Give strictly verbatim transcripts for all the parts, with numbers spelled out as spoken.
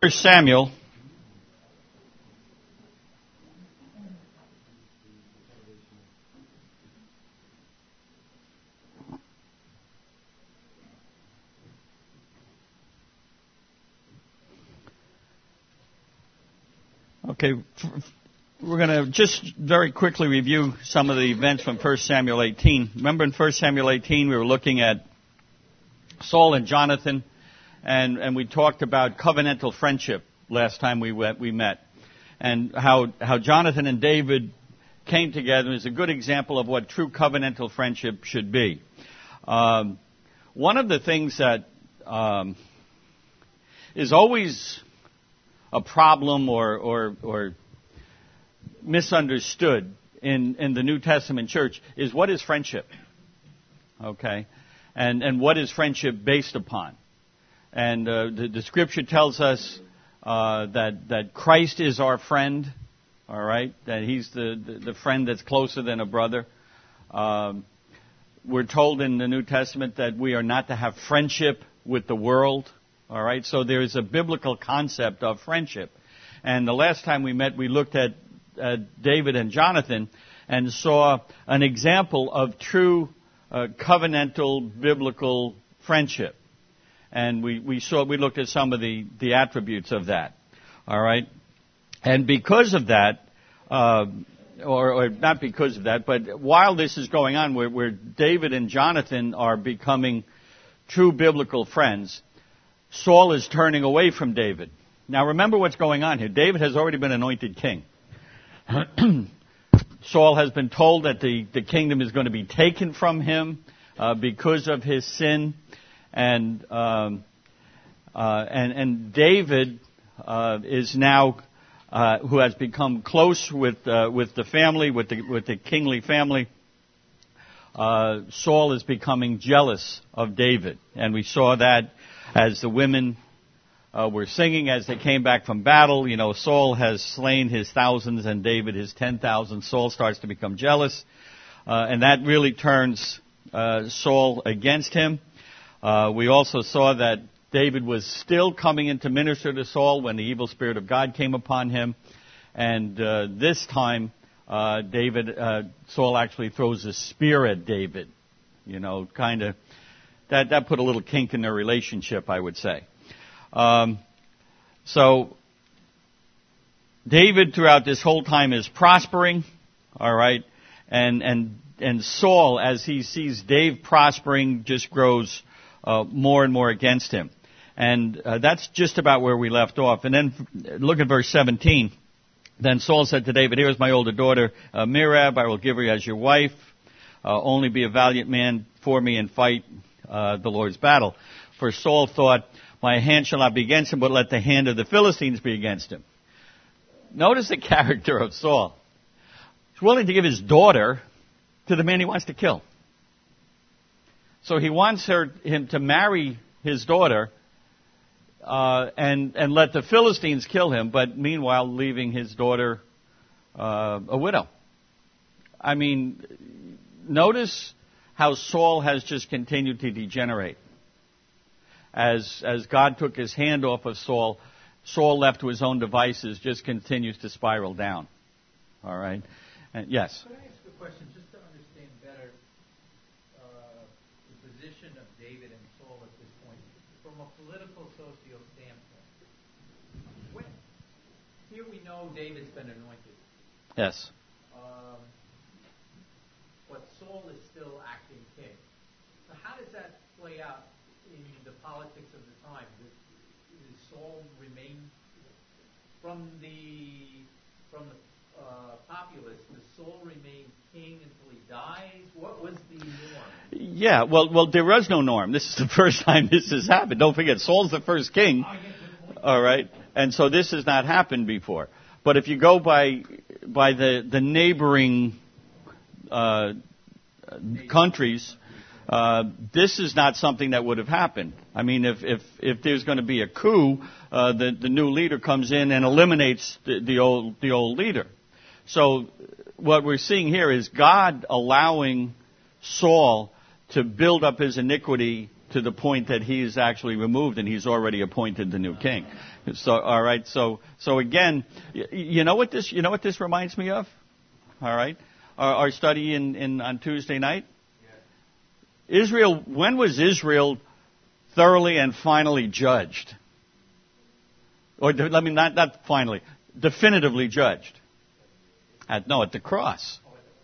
First Samuel. Okay, we're going to just very quickly review some of the events from First Samuel eighteen. Remember in First Samuel eighteen we were looking at Saul and Jonathan, and, and we talked about covenantal friendship last time we went, we met, and how how Jonathan and David came together is a good example of what true covenantal friendship should be. Um, one of the things that um, is always a problem or, or, or misunderstood in, in the New Testament church is what is friendship? Okay? And, and what is friendship based upon? And uh, the, the scripture tells us uh, that, that Christ is our friend, all right? That he's the, the, the friend that's closer than a brother. Um, we're told in the New Testament that we are not to have friendship with the world. All right, so there is a biblical concept of friendship. And the last time we met, we looked at uh, David and Jonathan and saw an example of true uh, covenantal biblical friendship. And we, we saw, we looked at some of the, the attributes of that. All right, and because of that, uh, or, or not because of that, but while this is going on, where, where David and Jonathan are becoming true biblical friends, Saul is turning away from David. Now remember what's going on here. David has already been anointed king. Saul has been told that the, the kingdom is going to be taken from him uh, because of his sin. And um, uh, and, and David uh, is now, uh, who has become close with uh, with the family, with the, with the kingly family. Uh, Saul is becoming jealous of David. And we saw that as the women uh, were singing as they came back from battle. You know, Saul has slain his thousands and David his ten thousand. Saul starts to become jealous. Uh, and that really turns uh, Saul against him. Uh, we also saw that David was still coming in to minister to Saul when the evil spirit of God came upon him. And uh, this time, uh, David, uh, Saul actually throws a spear at David. You know, kind of. That, that put a little kink in their relationship, I would say. Um, so, David throughout this whole time is prospering, all right, and and and Saul, as he sees Dave prospering, just grows uh, more and more against him, and uh, that's just about where we left off. And then look at verse seventeen. Then Saul said to David, "Here is my older daughter uh, Merab. I will give her as your wife. Uh, only be a valiant man for me and fight Uh, the Lord's battle." For Saul thought, "My hand shall not be against him, but let the hand of the Philistines be against him." Notice the character of Saul. He's willing to give his daughter to the man he wants to kill. So he wants her, him to marry his daughter uh, and, and let the Philistines kill him, but meanwhile leaving his daughter uh, a widow. I mean, notice how Saul has just continued to degenerate. As as God took his hand off of Saul, Saul, left to his own devices, just continues to spiral down. All right? And yes? Could I ask a question just to understand better uh, the position of David and Saul at this point from a political socio standpoint? When, here we know David's been anointed. Yes. Um, but Saul is still acting king. So how does that play out in the politics of the time? Does, does Saul remain from the from the uh, populace? Does Saul remain king until he dies? What was the norm? Yeah, well, well, there was no norm. This is the first time this has happened. Don't forget, Saul's the first king. Oh, yeah, all right, and so this has not happened before. But if you go by by the the neighboring Uh, countries, uh, this is not something that would have happened. I mean, if if, if there's going to be a coup, uh, the the new leader comes in and eliminates the, the old the old leader. So what we're seeing here is God allowing Saul to build up his iniquity to the point that he is actually removed and he's already appointed the new king. So, all right. So, so again, you know what this, you know what this reminds me of? All right. Our, our study in, in, on Tuesday night. Yes. Israel, when was Israel thoroughly and finally judged? Or, let me not, not finally, definitively judged. At, no, at the cross.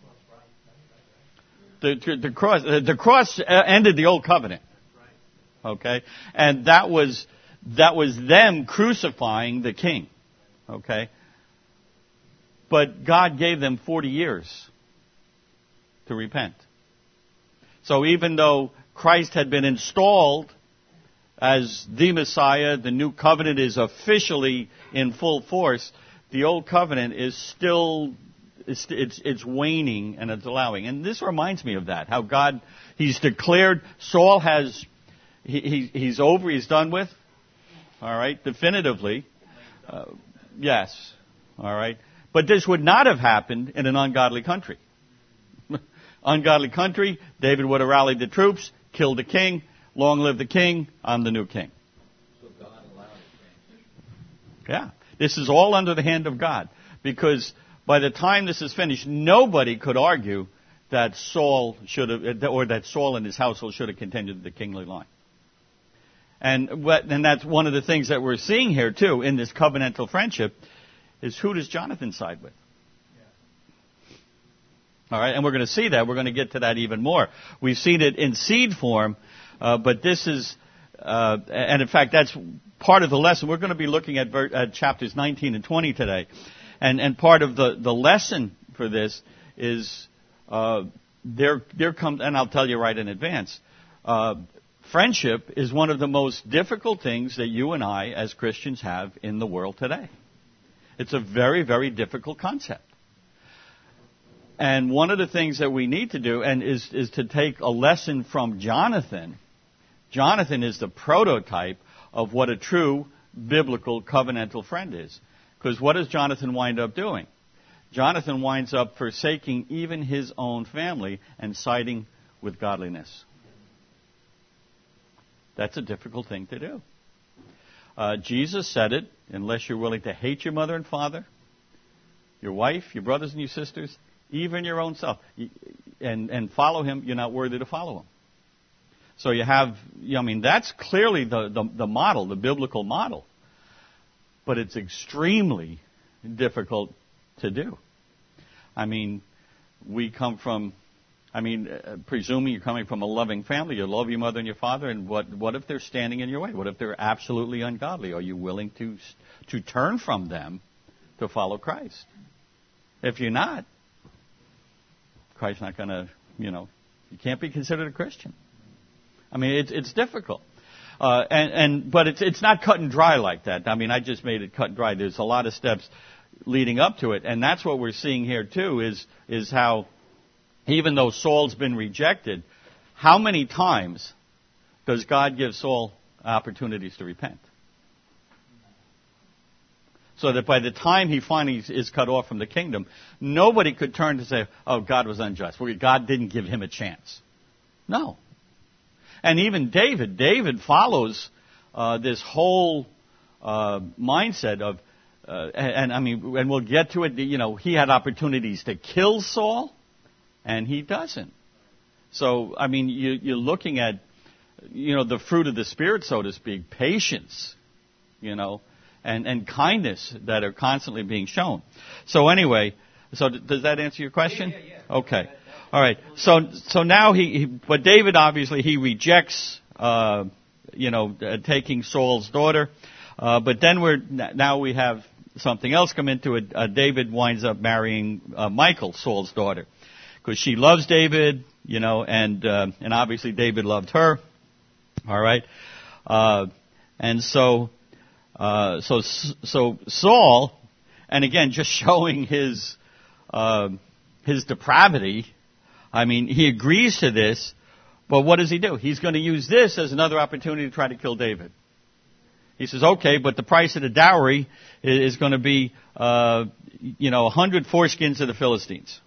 The, the cross, the cross ended the old covenant. Okay. And that was, that was them crucifying the king. Okay. But God gave them forty years to repent. So even though Christ had been installed as the Messiah, the new covenant is officially in full force, the old covenant is still, it's, it's, it's waning and it's allowing. And this reminds me of that, how God, He's declared, Saul has, he, he, he's over, he's done with, all right, definitively. Uh, yes, all right. But this would not have happened in an ungodly country. Ungodly country, David would have rallied the troops, killed the king, long live the king, I'm the new king. So God allowed it. Yeah. This is all under the hand of God. Because by the time this is finished, nobody could argue that Saul should have, or that Saul and his household should have continued the kingly line. And what, and that's one of the things that we're seeing here too in this covenantal friendship is who does Jonathan side with? All right, and we're going to see that. We're going to get to that even more. We've seen it in seed form, uh, but this is, uh, and in fact, that's part of the lesson. We're going to be looking at, ver- at chapters nineteen and twenty today. And, and part of the, the lesson for this is uh, there, there comes, and I'll tell you right in advance, uh, friendship is one of the most difficult things that you and I as Christians have in the world today. It's a very, very difficult concept. And one of the things that we need to do and is, is to take a lesson from Jonathan. Jonathan is the prototype of what a true biblical covenantal friend is. Because what does Jonathan wind up doing? Jonathan winds up forsaking even his own family and siding with godliness. That's a difficult thing to do. Uh, Jesus said it, unless you're willing to hate your mother and father, your wife, your brothers and your sisters, even your own self, and, and follow him, you're not worthy to follow him. So you have, I mean, that's clearly the, the, the model, the biblical model. But it's extremely difficult to do. I mean, we come from, I mean, uh, presuming you're coming from a loving family, you love your mother and your father, and what, what if they're standing in your way? What if they're absolutely ungodly? Are you willing to, to turn from them to follow Christ? If you're not, Christ's not going to, you know, you can't be considered a Christian. I mean, it's it's difficult, uh, and and but it's it's not cut and dry like that. I mean, I just made it cut and dry. There's a lot of steps leading up to it, and that's what we're seeing here too. Is is how even though Saul's been rejected, how many times does God give Saul opportunities to repent? So that by the time he finally is cut off from the kingdom, nobody could turn to say, oh, God was unjust. God didn't give him a chance. No. And even David, David follows uh, this whole uh, mindset of, uh, and, and I mean, and we'll get to it, you know, he had opportunities to kill Saul, and he doesn't. So, I mean, you, you're looking at, you know, the fruit of the Spirit, so to speak, patience, you know, and, and kindness that are constantly being shown. So anyway, so does that answer your question? Yeah, yeah, yeah. Okay. All right. So so now he, he but David obviously he rejects, uh, you know, uh, taking Saul's daughter. Uh, but then we're now we have something else come into it. Uh, David winds up marrying uh, Michal, Saul's daughter, because she loves David, you know, and uh, and obviously David loved her. All right. Uh, and so. Uh, so, so Saul, and again, just showing his, uh, his depravity. I mean, he agrees to this, but what does he do? He's going to use this as another opportunity to try to kill David. He says, okay, but the price of the dowry is going to be, uh, you know, a hundred foreskins of the Philistines.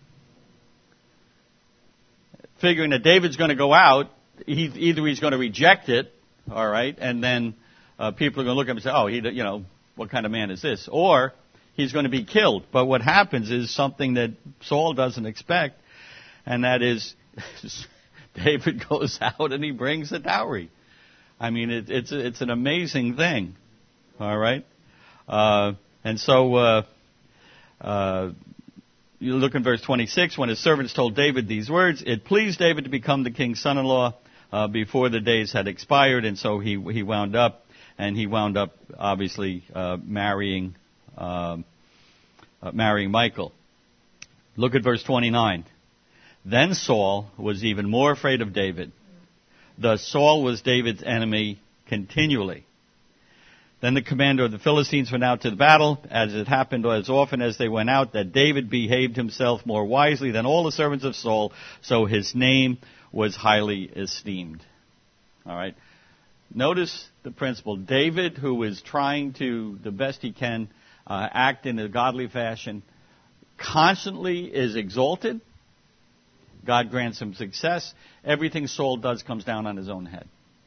Figuring that David's going to go out, he, either he's going to reject it, all right, and then Uh, people are going to look at him and say, oh, he, you know, what kind of man is this? Or he's going to be killed. But what happens is something that Saul doesn't expect, and that is David goes out and he brings the dowry. I mean, it, it's it's an amazing thing. All right? Uh, and so uh, uh, you look in verse twenty-six. When his servants told David these words, it pleased David to become the king's son-in-law uh, before the days had expired, and so he he wound up, and he wound up obviously uh, marrying um, uh, marrying Michal. Look at verse twenty-nine. Then Saul was even more afraid of David. Thus Saul was David's enemy continually. Then the commander of the Philistines went out to the battle, as it happened as often as they went out, that David behaved himself more wisely than all the servants of Saul, so his name was highly esteemed. All right. Notice the principle. David, who is trying to, the best he can, uh, act in a godly fashion, constantly is exalted. God grants him success. Everything Saul does comes down on his own head.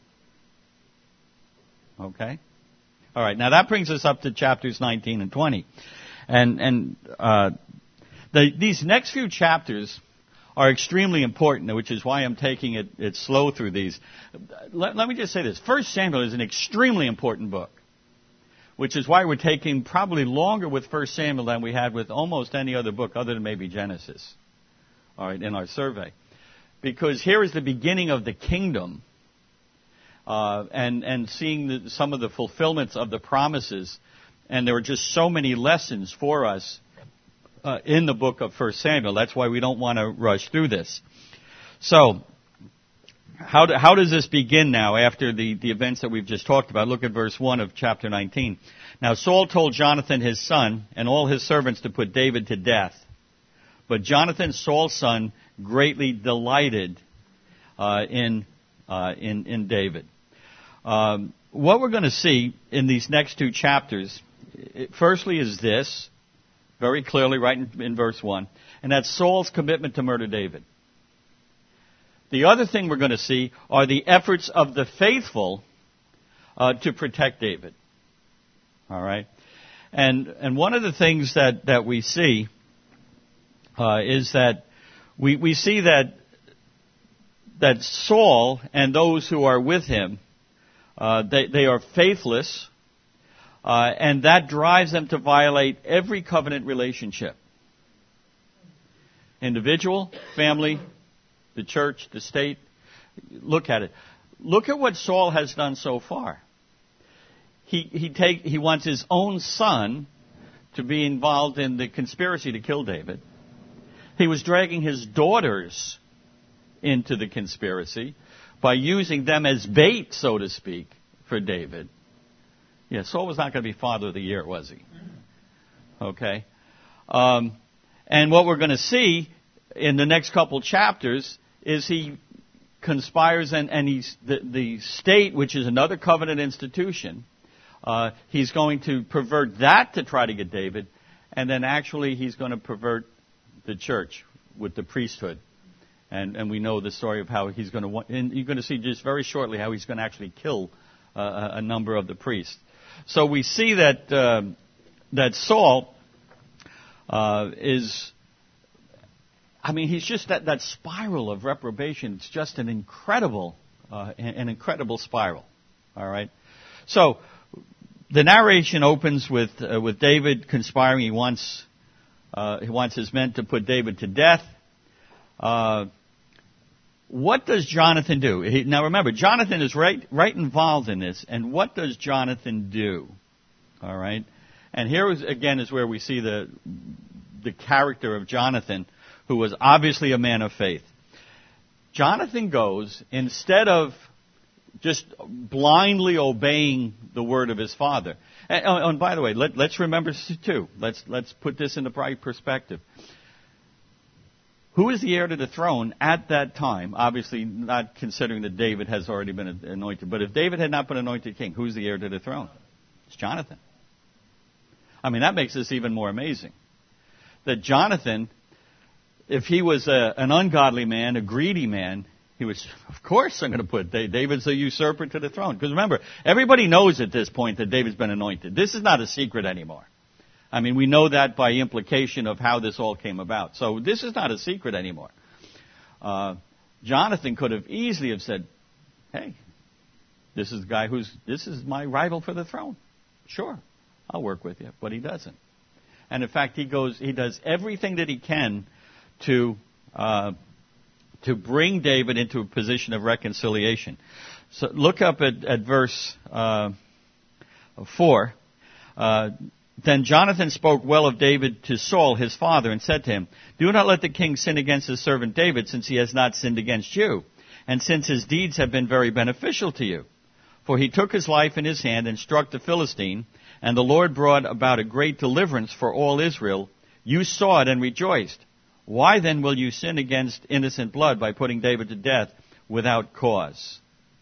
Okay? All right. Now that brings us up to chapters nineteen and twenty. And, and uh, the, these next few chapters are extremely important, which is why I'm taking it, it slow through these. Let, let me just say this. First Samuel is an extremely important book, which is why we're taking probably longer with First Samuel than we had with almost any other book other than maybe Genesis. All right, in our survey. Because here is the beginning of the kingdom, uh, and, and seeing the, some of the fulfillments of the promises. And there are just so many lessons for us uh, in the book of First Samuel. That's why we don't want to rush through this. So, how, do, how does this begin now after the, the events that we've just talked about? Look at verse one of chapter nineteen. Now Saul told Jonathan his son and all his servants to put David to death. But Jonathan, Saul's son, greatly delighted uh, in, uh, in in David. Um, what we're going to see in these next two chapters, it, firstly, is this, very clearly, right in, in verse one, and that's Saul's commitment to murder David. The other thing we're going to see are the efforts of the faithful uh, to protect David. All right, and and one of the things that that we see. Uh, is that we, we see that that Saul and those who are with him, uh, they, they are faithless, uh, and that drives them to violate every covenant relationship. Individual, family, the church, the state. Look at it. Look at what Saul has done so far. He he take he wants his own son to be involved in the conspiracy to kill David. He was dragging his daughters into the conspiracy by using them as bait, so to speak, for David. Yeah, Saul was not going to be Father of the Year, was he? Okay. Um, and what we're going to see in the next couple chapters is he conspires and, and he's the, the state, which is another covenant institution, uh, he's going to pervert that to try to get David, and then actually he's going to pervert the church with the priesthood. And, and we know the story of how he's going to, and you're going to see just very shortly how he's going to actually kill uh, a number of the priests. So we see that uh, that Saul uh, is, I mean, he's just that, that spiral of reprobation. It's just an incredible, uh, an incredible spiral. All right. So the narration opens with uh, with David conspiring. He wants. Uh, he wants his men to put David to death. Uh, what does Jonathan do? He, now remember, Jonathan is right, right involved in this. And what does Jonathan do? All right. And here is, again is where we see the the character of Jonathan, who was obviously a man of faith. Jonathan goes, instead of just blindly obeying the word of his father. And, oh, and by the way, let, let's remember too. Let's let's put this into right perspective. Who is the heir to the throne at that time? Obviously, not considering that David has already been anointed. But if David had not been anointed king, who's the heir to the throne? It's Jonathan. I mean, that makes this even more amazing. That Jonathan, if he was a, an ungodly man, a greedy man, He was, of course I'm going to put David's a usurper to the throne. Because remember, everybody knows at this point that David's been anointed. This is not a secret anymore. I mean, we know that by implication of how this all came about. So this is not a secret anymore. Uh, Jonathan could have easily have said, hey, this is the guy who's, this is my rival for the throne. Sure, I'll work with you. But he doesn't. And in fact, he goes, he does everything that he can to, uh, to bring David into a position of reconciliation. So look up at, at verse, uh, four. Uh, Then Jonathan spoke well of David to Saul, his father, and said to him, do not let the king sin against his servant David, since he has not sinned against you, and since his deeds have been very beneficial to you. For he took his life in his hand and struck the Philistine, and the Lord brought about a great deliverance for all Israel. You saw it and rejoiced. Why then will you sin against innocent blood by putting David to death without cause?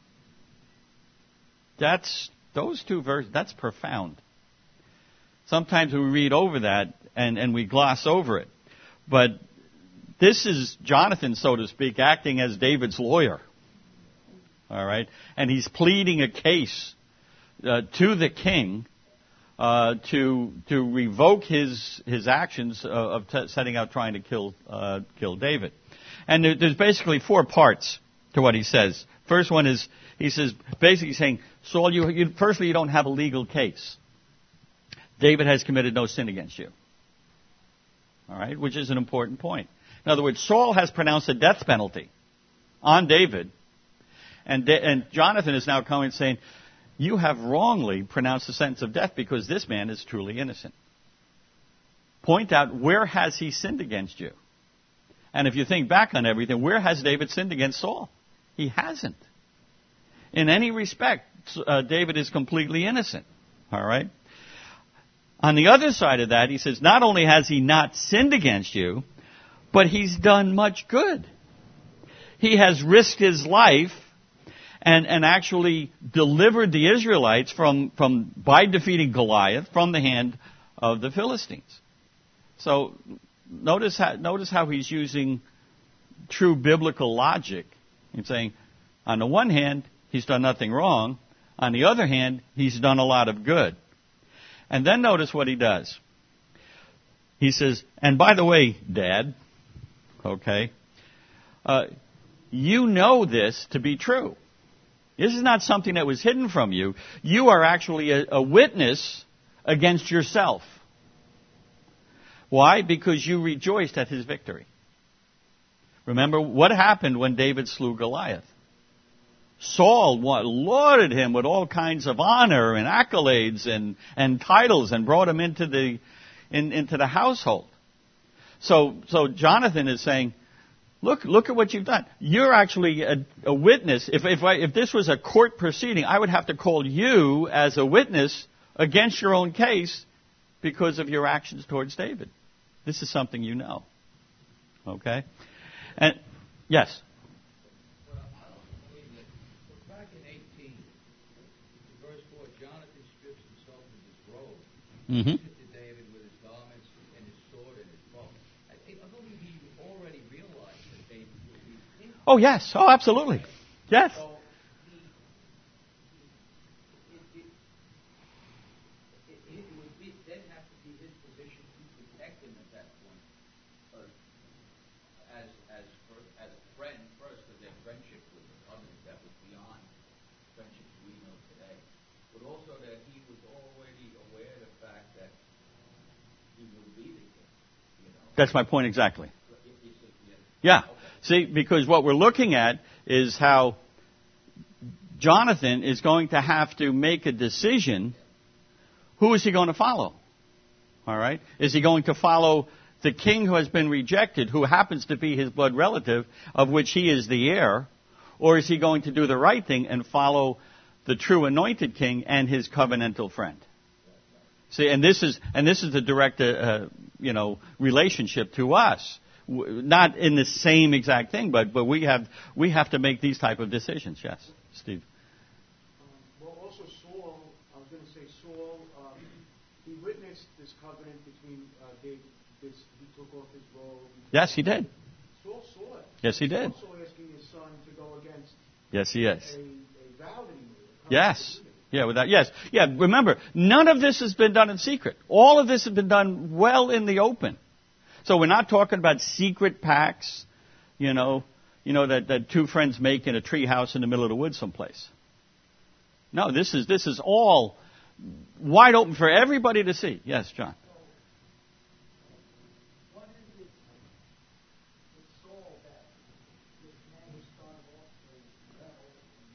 That's, those two verses, that's profound. Sometimes we read over that and, and we gloss over it. But this is Jonathan, so to speak, acting as David's lawyer. All right? And he's pleading a case uh, to the king uh, to to revoke his his actions of, of t- setting out trying to kill uh, kill David. And there, there's basically four parts to what he says. First one is, he says, basically saying, Saul, you, you firstly, you don't have a legal case. David has committed no sin against you. All right, which is an important point. In other words, Saul has pronounced a death penalty on David, and, De- and Jonathan is now coming and saying, you have wrongly pronounced the sentence of death because this man is truly innocent. Point out, where has he sinned against you? And if you think back on everything, where has David sinned against Saul? He hasn't. In any respect, uh, David is completely innocent. All right? On the other side of that, he says, not only has he not sinned against you, but he's done much good. He has risked his life and, and actually delivered the Israelites from, from, by defeating Goliath from the hand of the Philistines. So notice how, notice how he's using true biblical logic in saying, on the one hand, he's done nothing wrong. On the other hand, he's done a lot of good. And then notice what he does. He says, and by the way, Dad, okay, uh, you know this to be true. This is not something that was hidden from you. You are actually a, a witness against yourself. Why? Because you rejoiced at his victory. Remember what happened when David slew Goliath. Saul lauded him with all kinds of honor and accolades and, and titles and brought him into the in, into the household. So so Jonathan is saying, look look at what you've done. You're actually a, a witness. If if I, if this was a court proceeding, I would have to call you as a witness against your own case because of your actions towards David. This is something you know. Okay? And yes. Mm-hmm. To David with his garments and his sword and his bow. I, I believe he already realized that David would be king. Oh yes, oh absolutely, yes. So he, it, it, it, it would be, then have to be his position to protect him at that point, uh, as as for, as a friend first, because their friendship was a covenant that was beyond friendships we know today, but also that he was already aware of the fact that he will be the king. You know? That's my point exactly. Yeah. See, because what we're looking at is how Jonathan is going to have to make a decision. Who is he going to follow? All right? Is he going to follow the king who has been rejected, who happens to be his blood relative, of which he is the heir? Or is he going to do the right thing and follow the true anointed king and his covenantal friend? See, and this is and this is the direct, uh, you know, relationship to us. W- not in the same exact thing, but but we have we have to make these type of decisions. Yes, Steve. Um, well, also Saul. I was going to say Saul. Um, he witnessed this covenant between uh, David. This, he took off his robe. Yes, he did. Saul saw it. Yes, he did. Also asking his son to go against Yes, he is. a, a vow that he made. a Yes. covenant Yeah, without, yes. Yeah, remember, none of this has been done in secret. All of this has been done well in the open. So we're not talking about secret pacts, you know, you know, that, that two friends make in a tree house in the middle of the woods someplace. No, this is, this is all wide open for everybody to see. Yes, John. What is it with Saul that this man who started off so well, and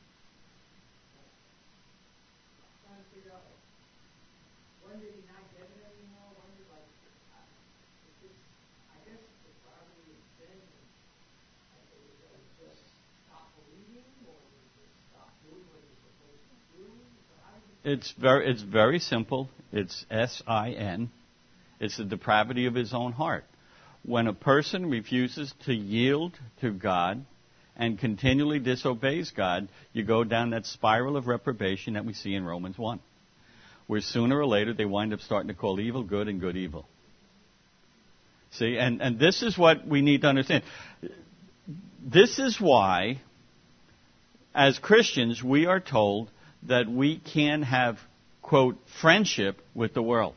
I'm trying to figure out, when did he not get it anymore? When did, like, I, it's just, I guess the probably has been, like, it was, uh, just stop believing, or did he just stop doing what he was supposed to do? So how did he It's very, it's very simple. It's S I N. It's the depravity of his own heart. When a person refuses to yield to God and continually disobeys God, you go down that spiral of reprobation that we see in Romans one, where sooner or later they wind up starting to call evil good and good evil. See, and, and this is what we need to understand. This is why, as Christians, we are told that we can have, quote, friendship with the world.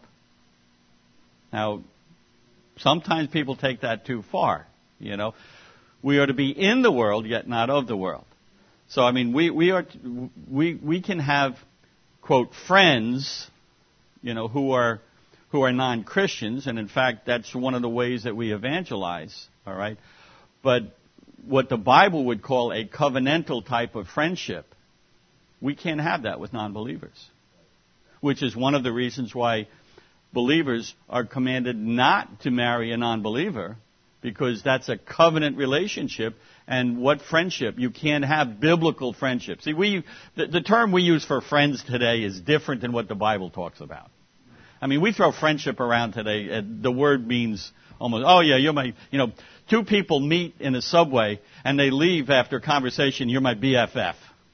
Now, sometimes people take that too far, you know. We are to be in the world, yet not of the world. So, I mean, we, we are, we, we can have, quote, friends, you know, who are, who are non-Christians, and in fact, that's one of the ways that we evangelize, all right? But what the Bible would call a covenantal type of friendship, we can't have that with non-believers, which is one of the reasons why believers are commanded not to marry a non-believer, because that's a covenant relationship. And what friendship? You can't have biblical friendship. See, we the, the term we use for friends today is different than what the Bible talks about. I mean, we throw friendship around today, and the word means almost, oh yeah, you're my, you know, two people meet in a subway and they leave after a conversation, you're my B F F.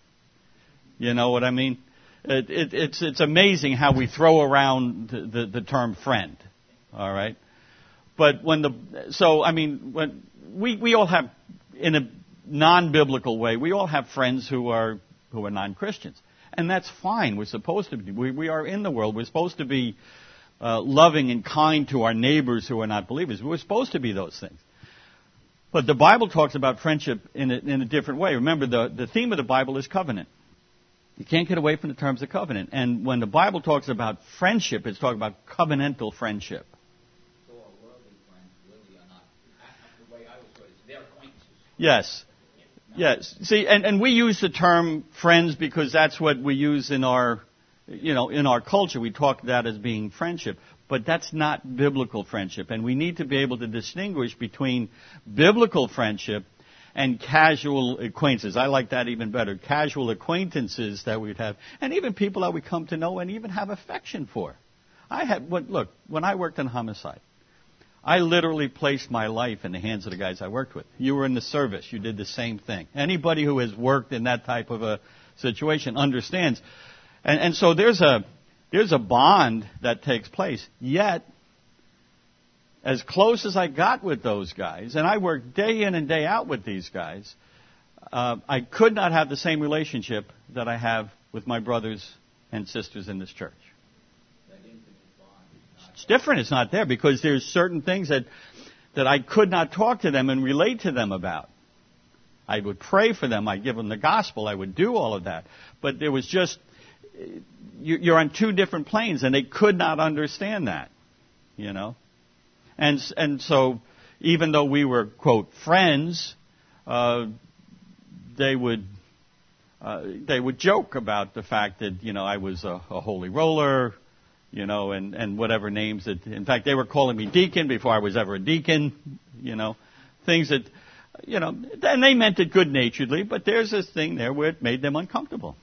You know what I mean? It, it, it's it's amazing how we throw around the, the, the term friend. All right, but when the so I mean when we we all have, in a non-biblical way, we all have friends who are who are non-Christians, and that's fine. We're supposed to be. We we are in the world. We're supposed to be uh, loving and kind to our neighbors who are not believers. We're supposed to be those things. But the Bible talks about friendship in a, in a different way. Remember, the the theme of the Bible is covenant. You can't get away from the terms of covenant. And when the Bible talks about friendship, it's talking about covenantal friendship. So our worldly friends really are not, the way I was taught, it's their acquaintances. Yes. Yes. See, and, and we use the term friends because that's what we use in our, you know, in our culture. We talk that as being friendship. But that's not biblical friendship. And we need to be able to distinguish between biblical friendship and casual acquaintances. I like that even better. Casual acquaintances that we'd have, and even people that we come to know and even have affection for. I had, look, when I worked in homicide, I literally placed my life in the hands of the guys I worked with. You were in the service. You did the same thing. Anybody who has worked in that type of a situation understands. And, and so there's a, there's a bond that takes place. Yet, as close as I got with those guys, and I worked day in and day out with these guys, uh, I could not have the same relationship that I have with my brothers and sisters in this church. It's different. It's not there because there's certain things that that I could not talk to them and relate to them about. I would pray for them. I'd give them the gospel. I would do all of that. But there was just, you're on two different planes, and they could not understand that, you know. And and so, even though we were, quote, friends, uh, they would uh, they would joke about the fact that, you know, I was a, a holy roller, you know, and, and whatever names that. In fact, they were calling me deacon before I was ever a deacon, you know, things that, you know, and they meant it good-naturedly, but there's this thing there where it made them uncomfortable.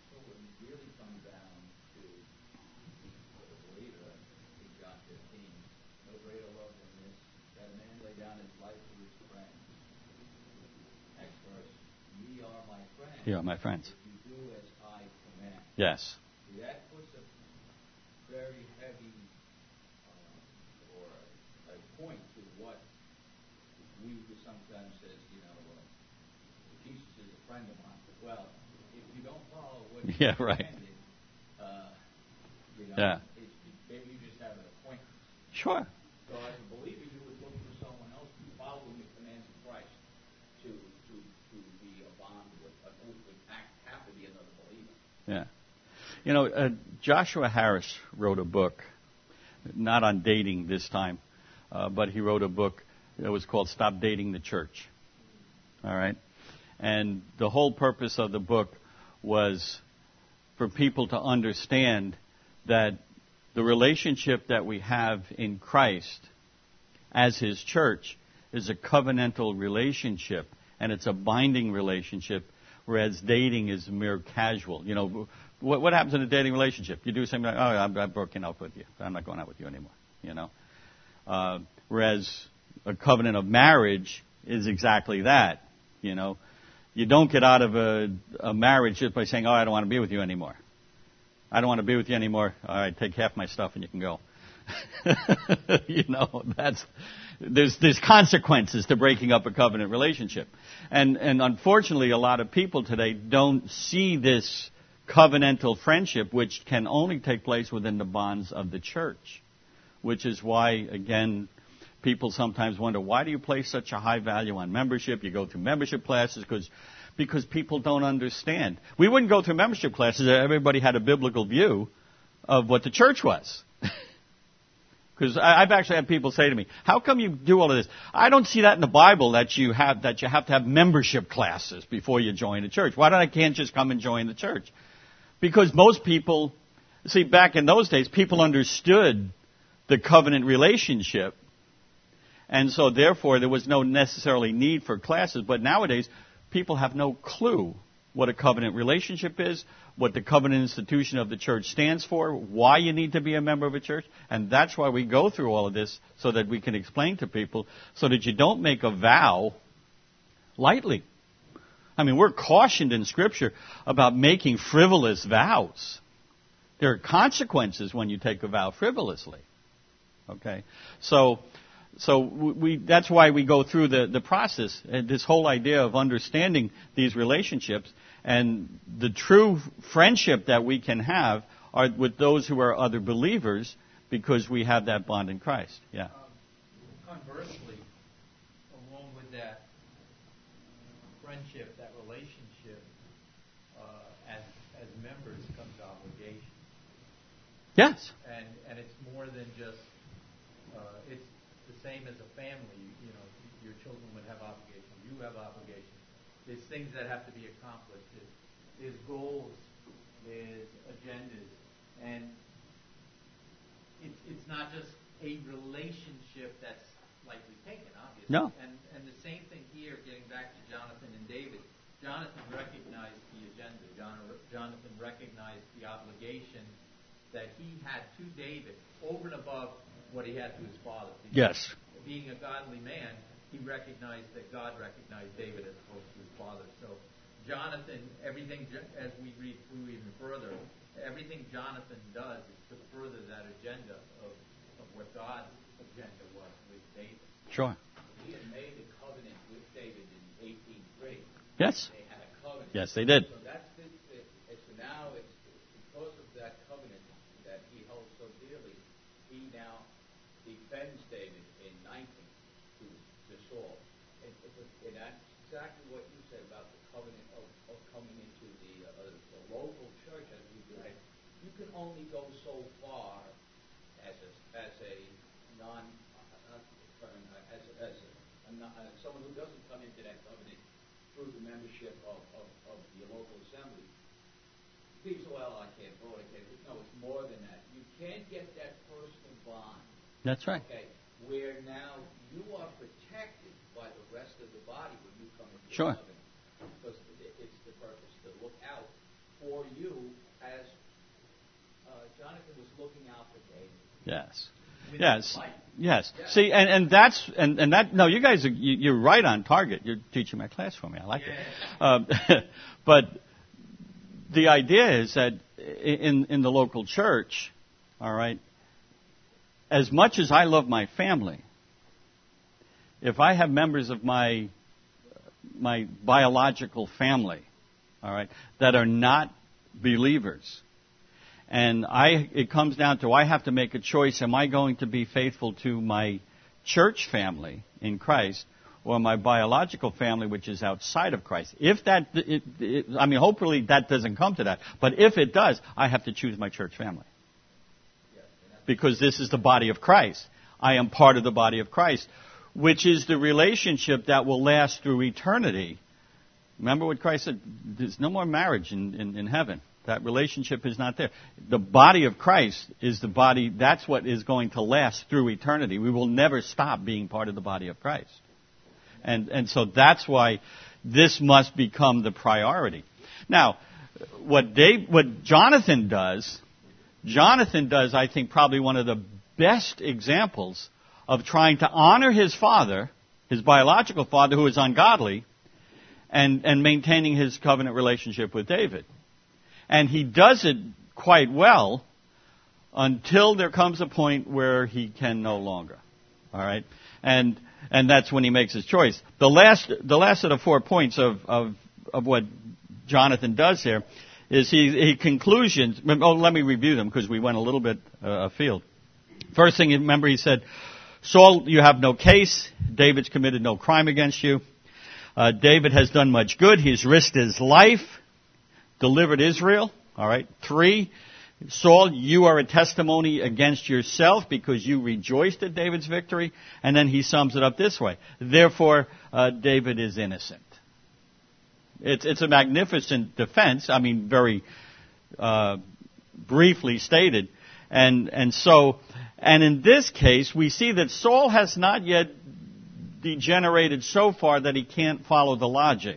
You are my friends. If you do as I command. Yes. That puts a very heavy uh, or a point to what we would sometimes says, you know, uh, Jesus is a friend of mine. Well, if you don't follow what he Yeah, right. commanded, uh, you know, Yeah. it's, maybe you just have an acquaintance. Sure. So as a believer, you would look for someone else to follow the commands of Christ to to to be a bond with, uh, who would act, have to be another believer. Yeah. You know, uh, Joshua Harris wrote a book, not on dating this time, uh, but he wrote a book that was called Stop Dating the Church. All right? And the whole purpose of the book was for people to understand that the relationship that we have in Christ as His church is a covenantal relationship, and it's a binding relationship, whereas dating is mere casual. You know, what, what happens in a dating relationship? You do something like, oh, I'm, I'm broken up with you. I'm not going out with you anymore, you know. Uh, whereas a covenant of marriage is exactly that, you know. You don't get out of a, a marriage just by saying, oh, I don't want to be with you anymore. I don't want to be with you anymore. All right, take half my stuff and you can go. You know, that's there's there's consequences to breaking up a covenant relationship, and and unfortunately, a lot of people today don't see this covenantal friendship, which can only take place within the bonds of the church, which is why, again, people sometimes wonder, why do you place such a high value on membership? You go through membership classes because because people don't understand. We wouldn't go through membership classes if everybody had a biblical view of what the church was. Because I've actually had people say to me, how come you do all of this? I don't see that in the Bible that you have that you have to have membership classes before you join a church. Why don't I can't just come and join the church? Because most people, see, back in those days, people understood the covenant relationship. And so, therefore, there was no necessarily need for classes. But nowadays, people have no clue what a covenant relationship is, what the covenant institution of the church stands for, why you need to be a member of a church. And that's why we go through all of this, so that we can explain to people, so that you don't make a vow lightly. I mean, we're cautioned in Scripture about making frivolous vows. There are consequences when you take a vow frivolously. Okay? So... So we, that's why we go through the, the process, and this whole idea of understanding these relationships, and the true friendship that we can have are with those who are other believers, because we have that bond in Christ. Yeah. Um, conversely, along with that friendship, that relationship, uh, as as members comes obligation. Yes. And and it's more than just uh, it's. Same as a family, you know, your children would have obligations, you have obligations. There's things that have to be accomplished. There's, there's goals, there's agendas, and it's it's not just a relationship that's lightly taken, obviously. No. And and the same thing here, getting back to Jonathan and David. Jonathan recognized the agenda. Jonathan recognized the obligation that he had to David over and above what he had to his father. Yes. Being a godly man, he recognized that God recognized David as opposed to his father. So Jonathan, everything, as we read through even further, everything Jonathan does is to further that agenda of, of what God's agenda was with David. Sure. He had made a covenant with David in eighteen three. Yes. They had a covenant. Yes, they did. So that's the, the, it's now it's because of that covenant that he holds so dearly. He now defends David in nineteen to, to Saul. And, and that's exactly what you said about the covenant of, of coming into the, uh, the local church as we do. You can only go so far as a, as a non, uh, uh, as, as a, a non, uh, someone who doesn't come into that covenant through the membership of, of, of the local assembly. People say, well, I can't vote, I can't. No, it's more than that. You can't get that personal bond. That's right. Okay, where now you are protected by the rest of the body when you come into Sure. the covenant, because it's the purpose to look out for you as uh, Jonathan was looking out for David. Yes. With Yes. light. Yes. Yeah. See, and, and that's and, and that. No, you guys are you, you're right on target. You're teaching my class for me. I like Yeah. it. Um, but the idea is that in in the local church, all right, as much as I love my family, if I have members of my my biological family, all right, that are not believers, and I it comes down to I have to make a choice: am I going to be faithful to my church family in Christ, or my biological family, which is outside of Christ? If that, it, it, I mean, hopefully that doesn't come to that. But if it does, I have to choose my church family. Because this is the body of Christ. I am part of the body of Christ, which is the relationship that will last through eternity. Remember what Christ said? There's no more marriage in, in, in heaven. That relationship is not there. The body of Christ is the body, that's what is going to last through eternity. We will never stop being part of the body of Christ. And and so that's why this must become the priority. Now, what Dave, what Jonathan does, Jonathan does, I think, probably one of the best examples of trying to honor his father, his biological father, who is ungodly, and, and maintaining his covenant relationship with David. And he does it quite well until there comes a point where he can no longer. All right? And and that's when he makes his choice. The last the last of the four points of, of, of what Jonathan does here is he, he conclusions. Oh, let me review them because we went a little bit uh, afield. First thing, remember, he said, Saul, you have no case. David's committed no crime against you. Uh, David has done much good. He's risked his life, delivered Israel. All right. Three, Saul, you are a testimony against yourself because you rejoiced at David's victory. And then he sums it up this way. Therefore, uh, David is innocent. It's, it's a magnificent defense. I mean, very uh, briefly stated. And, and so, and in this case, we see that Saul has not yet degenerated so far that he can't follow the logic.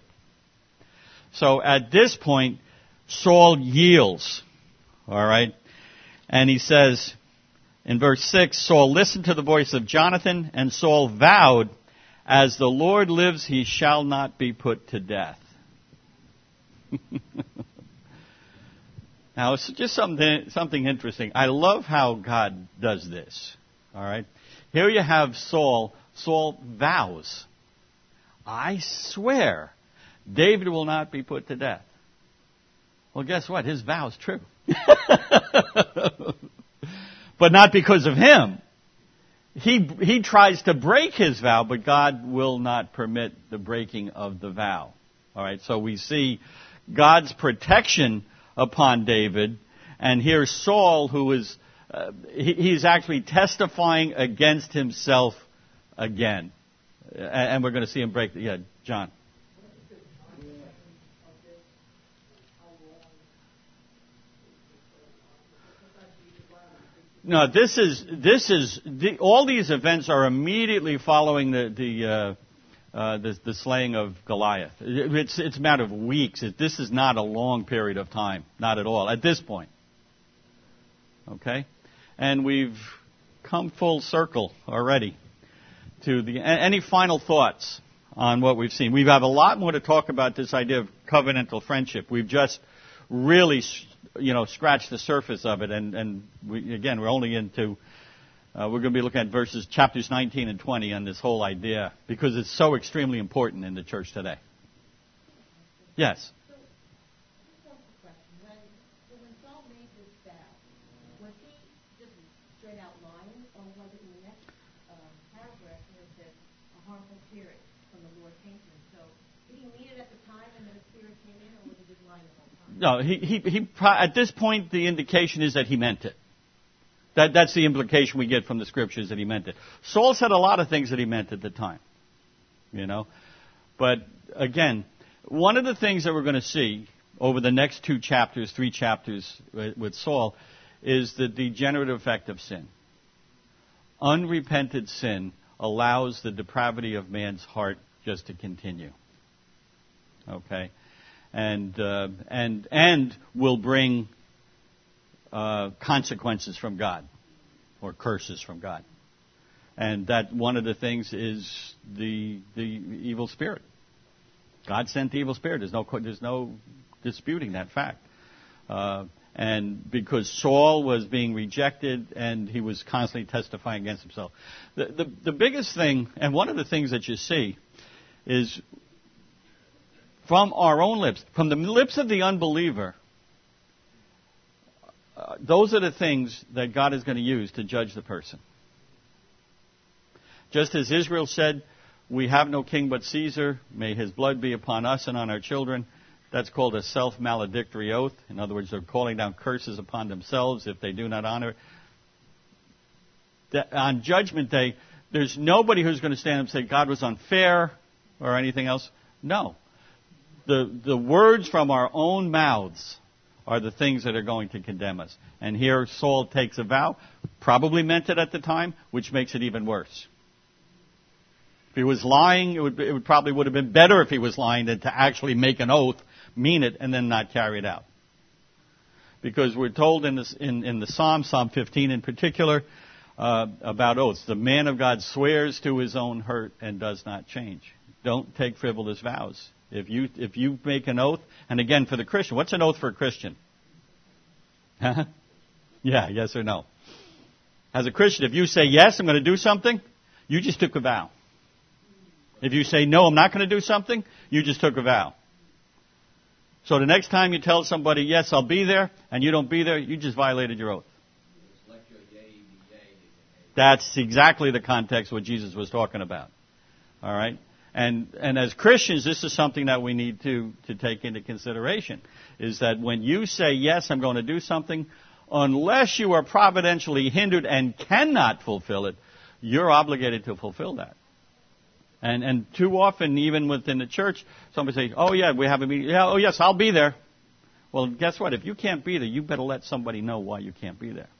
So at this point, Saul yields. All right? And he says in verse six, Saul listened to the voice of Jonathan, and Saul vowed, as the Lord lives, he shall not be put to death. Now, it's just something, something interesting. I love how God does this. All right? Here you have Saul. Saul vows, I swear David will not be put to death. Well, guess what? His vow is true. But not because of him. He, he tries to break his vow, but God will not permit the breaking of the vow. All right, so we see God's protection upon David, and here's Saul, who is, uh, he, he's actually testifying against himself again. And we're going to see him break the, yeah, John. No, this is this is the, all these events are immediately following the the, uh, uh, the the slaying of Goliath. It's it's a matter of weeks. It, this is not a long period of time, not at all at this point. Okay, and we've come full circle already to the. Any final thoughts on what we've seen? We have a lot more to talk about this idea of covenantal friendship. We've just really, you know, scratched the surface of it, and, and we, again, we're only into, uh, we're going to be looking at verses, chapters nineteen and twenty on this whole idea, because it's so extremely important in the church today. Yes? So, just one question. When, so when Saul made this vow, was he just straight out lying, or was it in the next uh, paragraph where it said, a harmful spirit from the Lord came to him? So, did he mean it at the time and then the spirit came in, or was he just lying the whole time? No, he, he, he, at this point, the indication is that he meant it. That, that's the implication we get from the scriptures, that he meant it. Saul said a lot of things that he meant at the time, you know. But again, one of the things that we're going to see over the next two chapters, three chapters with, with Saul, is the degenerative effect of sin. Unrepented sin allows the depravity of man's heart just to continue. Okay? And uh, and and will bring uh, consequences from God, or curses from God, and that one of the things is the the evil spirit. God sent the evil spirit. There's no there's no disputing that fact, uh, and because Saul was being rejected and he was constantly testifying against himself. The, the, the biggest thing, and one of the things that you see, is from our own lips, from the lips of the unbeliever, uh, those are the things that God is going to use to judge the person. Just as Israel said, we have no king but Caesar, may his blood be upon us and on our children. That's called a self-maledictory oath. In other words, they're calling down curses upon themselves if they do not honor. That on Judgment Day, there's nobody who's going to stand up and say God was unfair or anything else. No. The, the words from our own mouths are the things that are going to condemn us. And here Saul takes a vow, probably meant it at the time, which makes it even worse. If he was lying, it would, it would probably would have been better if he was lying than to actually make an oath, mean it, and then not carry it out. Because we're told in, this, in, in the Psalm, Psalm fifteen in particular, uh, about oaths. The man of God swears to his own hurt and does not change. Don't take frivolous vows. If you if you make an oath, and again for the Christian, what's an oath for a Christian? yeah, yes or no? As a Christian, if you say yes, I'm going to do something, you just took a vow. If you say, no, I'm not going to do something, you just took a vow. So the next time you tell somebody, yes, I'll be there, and you don't be there, you just violated your oath. That's exactly the context what Jesus was talking about. All right? And and as Christians, this is something that we need to, to take into consideration, is that when you say, yes, I'm going to do something, unless you are providentially hindered and cannot fulfill it, you're obligated to fulfill that. And and too often, even within the church, somebody says, oh, yeah, we have a meeting. Yeah, oh, yes, I'll be there. Well, guess what? If you can't be there, you better let somebody know why you can't be there.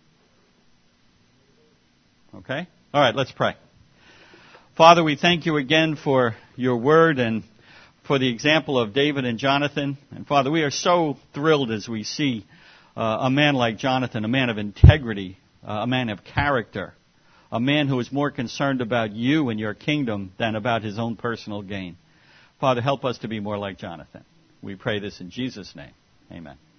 Okay? All right, let's pray. Father, we thank you again for your word and for the example of David and Jonathan. And Father, we are so thrilled as we see uh, a man like Jonathan, a man of integrity, uh, a man of character, a man who is more concerned about you and your kingdom than about his own personal gain. Father, help us to be more like Jonathan. We pray this in Jesus' name. Amen.